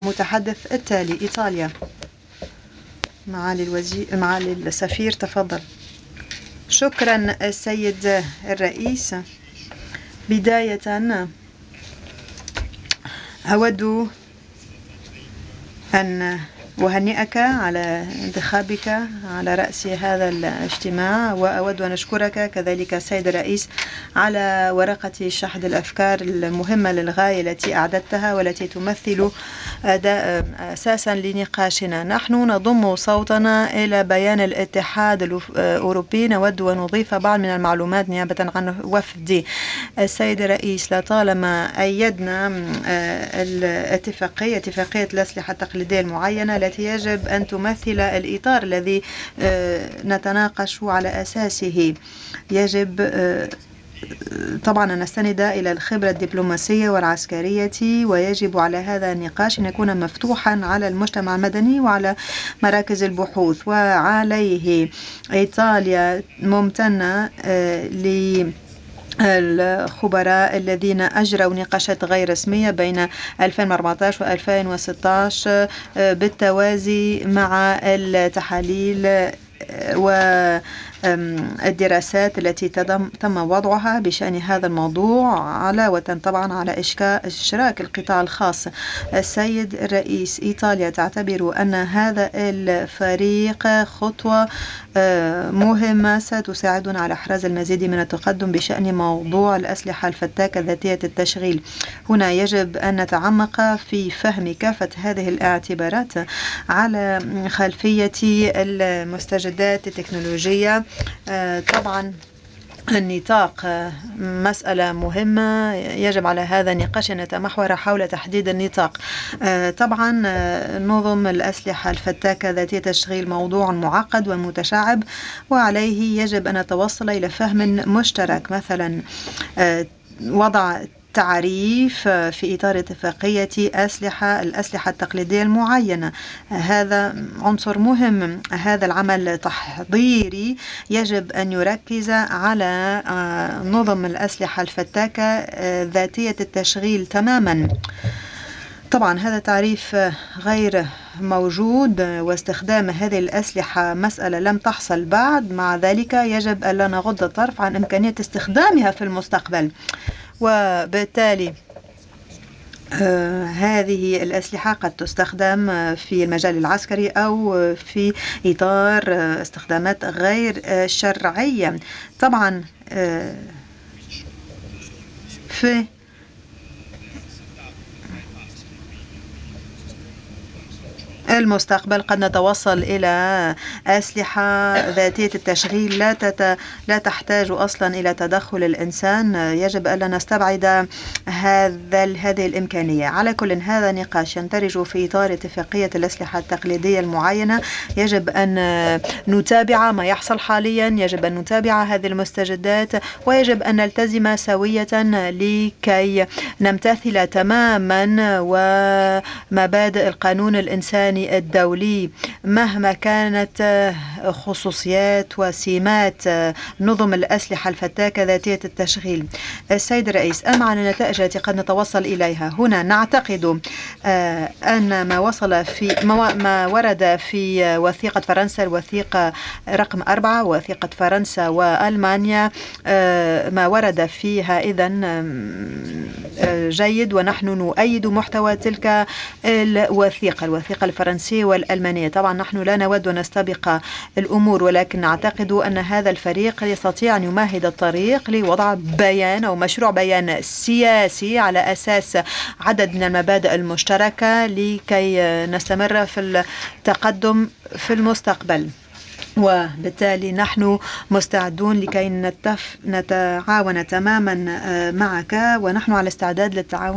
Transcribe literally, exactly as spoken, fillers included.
متحدث التالي: إيطاليا. معالي الوزير، معالي السفير، تفضل. شكرا السيد الرئيس. بداية أود أن أهنئك على انتخابك على رأس هذا الاجتماع، وأود أن أشكرك كذلك السيد الرئيس على ورقة شحذ الأفكار المهمة للغاية التي أعددتها والتي تمثل أساسا لنقاشنا. نحن نضم صوتنا إلى بيان الاتحاد الأوروبي. نود أن نضيف بعض من المعلومات نيابة عن وفد السيد الرئيس. لطالما أيدنا الاتفاقية اتفاقية الأسلحة التقليدية المعينة التي يجب أن تمثل الإطار الذي نتناقش على أساسه. يجب طبعا أن نستند إلى الخبرة الدبلوماسية والعسكرية، ويجب على هذا النقاش أن يكون مفتوحا على المجتمع المدني وعلى مراكز البحوث. وعليه إيطاليا ممتنة ل الخبراء الذين أجروا نقاشات غير رسمية بين ألفين وأربعة عشر و ألفين وستة عشر بالتوازي مع التحاليل والدراسات التي تم وضعها بشأن هذا الموضوع، علاوة طبعا على إشراك القطاع الخاص. السيد الرئيس، إيطاليا تعتبر أن هذا الفريق خطوة مهمة ستساعدنا على إحراز المزيد من التقدم بشأن موضوع الأسلحة الفتاكة ذاتية التشغيل. هنا يجب أن نتعمق في فهم كافة هذه الاعتبارات على خلفية المستجدات التكنولوجية. طبعا النطاق مسألة مهمة، يجب على هذا النقاش أن يتمحور حول تحديد النطاق. طبعا نظم الأسلحة الفتاكة ذاتية التشغيل موضوع معقد ومتشعب، وعليه يجب أن نتوصل إلى فهم مشترك، مثلا وضع تعريف في إطار اتفاقية أسلحة الأسلحة التقليدية المعينة. هذا عنصر مهم. هذا العمل تحضيري يجب أن يركز على نظم الأسلحة الفتاكة ذاتية التشغيل تماما. طبعا هذا تعريف غير موجود، واستخدام هذه الأسلحة مسألة لم تحصل بعد. مع ذلك يجب ألا نغض الطرف عن إمكانية استخدامها في المستقبل، وبالتالي آه هذه الأسلحة قد تستخدم في المجال العسكري أو في إطار آه استخدامات غير آه شرعية. طبعا آه في المستقبل قد نتوصل إلى أسلحة ذاتية التشغيل لا تت... لا تحتاج أصلا إلى تدخل الإنسان. يجب ألا نستبعد هذا هذه الإمكانية. على كل، هذا نقاش يندرج في إطار اتفاقية الأسلحة التقليدية المعينة. يجب أن نتابع ما يحصل حاليا، يجب أن نتابع هذه المستجدات، ويجب أن نلتزم سوية لكي نمتثل تماما ومبادئ القانون الإنساني الدولي مهما كانت خصوصيات وسمات نظم الأسلحة الفتاكة ذاتية التشغيل. السيد الرئيس، أما عن النتائج التي قد نتوصل إليها هنا، نعتقد أن ما وصل في ما ورد في وثيقة فرنسا، الوثيقة رقم أربعة، وثيقة فرنسا وألمانيا، ما ورد فيها إذن جيد، ونحن نؤيد محتوى تلك الوثيقة الوثيقة الفرنسية والألمانية. طبعا نحن لا نود أن نستبق الأمور، ولكن نعتقد أن هذا الفريق يستطيع أن يمهد الطريق لوضع بيان أو مشروع بيان سياسي على أساس عدد من المبادئ المشتركة لكي نستمر في التقدم في المستقبل. وبالتالي نحن مستعدون لكي نتف... نتعاون تماما معك، ونحن على استعداد للتعاون